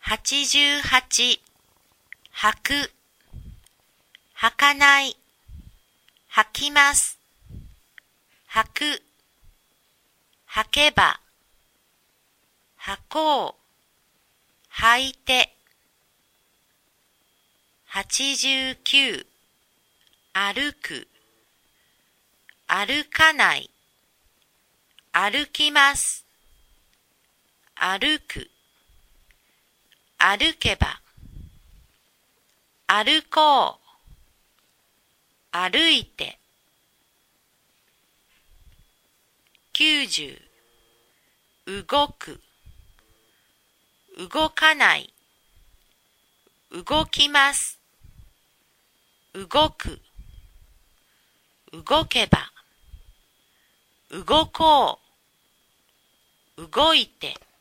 88、履く、履かない、履きます、履く、履けば、履こう、履いて。89、歩く、歩かない、歩きます、歩く、歩けば、歩こう、歩いて。90、動く、動かない、動きます、動く、動けば、動こう、動いて。